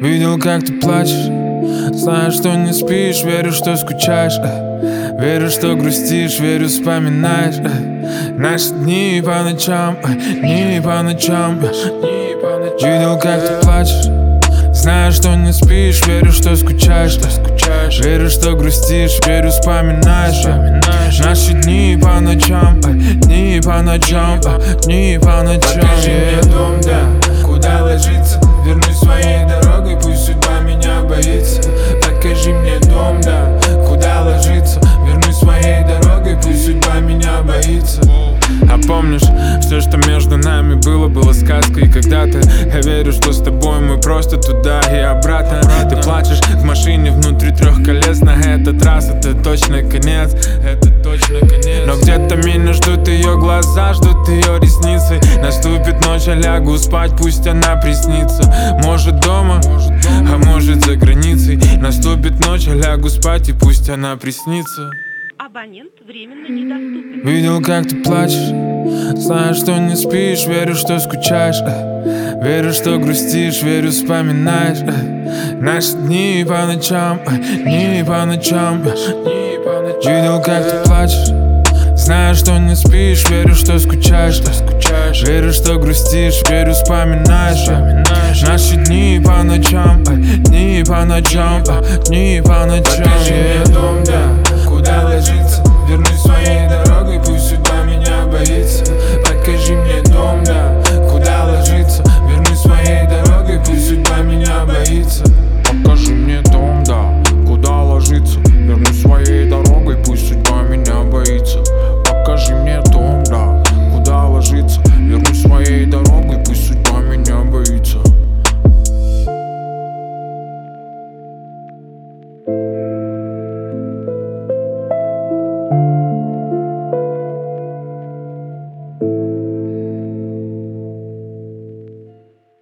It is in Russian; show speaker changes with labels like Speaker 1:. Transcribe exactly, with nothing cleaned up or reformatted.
Speaker 1: Видел, как ты плачешь, знаю, что не спишь, верю, что скучаешь, э. Верю, что грустишь, верю, вспоминаешь, э. Наши дни по ночам, э. дни по ночам, э. Видел, как ты плачешь, знаю, что не спишь, верю, что скучаешь, э. Верю, что грустишь, верю, вспоминаешь, э. Наши дни по ночам, э. дни по ночам, э. дни по ночам.
Speaker 2: Покажи мне дом, да, куда ложиться. Вернусь своей дорогой, пусть судьба меня боится. Покажи мне дом, да, куда ложиться. Вернусь своей дорогой, пусть судьба меня боится.
Speaker 1: А помнишь, все, что между нами было, было сказкой когда-то. Я верю, что с тобой мы просто туда и обратно. Ты плачешь в машине внутри трех колес. На этот раз это точно конец, это точно конец. Но где-то меня ждут ее глаза, ждут ее ресницы. Наступит ночь, я лягу спать, пусть она приснится. Может дома, а может за границей. Наступит ночь, я лягу спать, и пусть она приснится.
Speaker 3: Абонент временно недоступен.
Speaker 1: Видел, как ты плачешь, знаю, что не спишь, верю, что скучаешь, э. Верю, что грустишь, верю, вспоминаешь, э. Наши дни по ночам, э. дни по ночам, э. Видел, как ты плачешь, знаю, что не спишь, верю, что скучаешь, э. Верю, что грустишь, верю, вспоминаешь, э. Наши дни по ночам, э. дни по ночам, э. дни по ночам.
Speaker 2: Покажи мне дом, да, куда ложиться. Вернусь своей